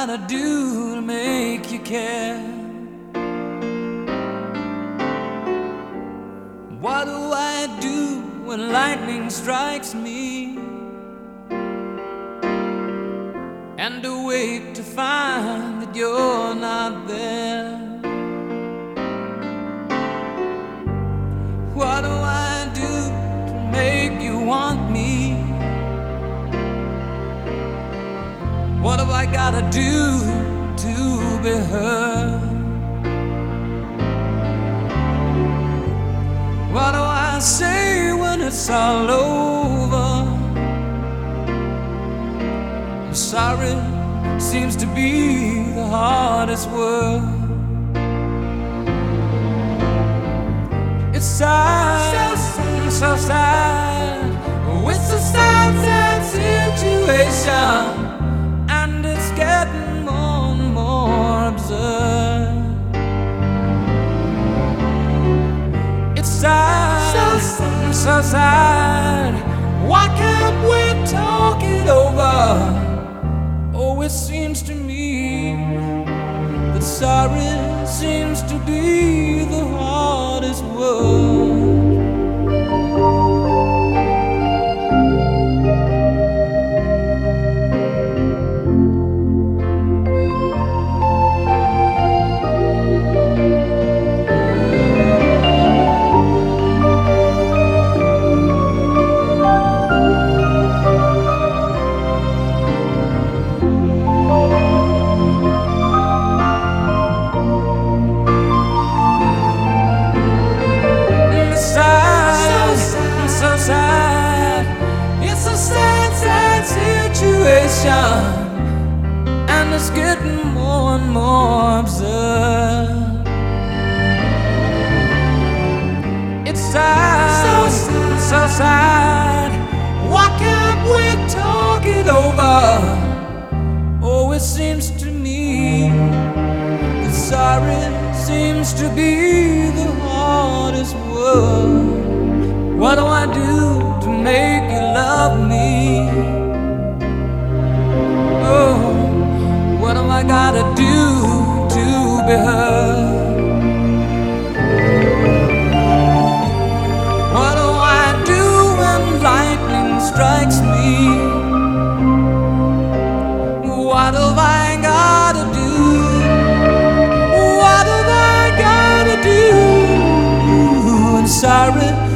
gotta do to make you care? What do I do when lightning strikes me and awake to find that you're not there? What do I do to make you want me? What have I gotta do to be heard? What do I say when it's all over? I'm sorry seems to be the hardest word. It's sad, so sad. Oh, it's a sad, sad situation, and it's getting more and more absurd. It's sad, so sad. Why can't we talk it over? Oh, it seems to me that sorry seems to be the hardest word. It's a sad, sad situation, and it's getting more and more absurd. It's sad, so sad. Why can't we talk it over? Oh, it seems to me that sorry seems to be the hardest word. What do I do to make you love me? Oh, what have I gotta do to be heard? What do I do when lightning strikes me? What have I gotta do? What have I gotta do? And sorry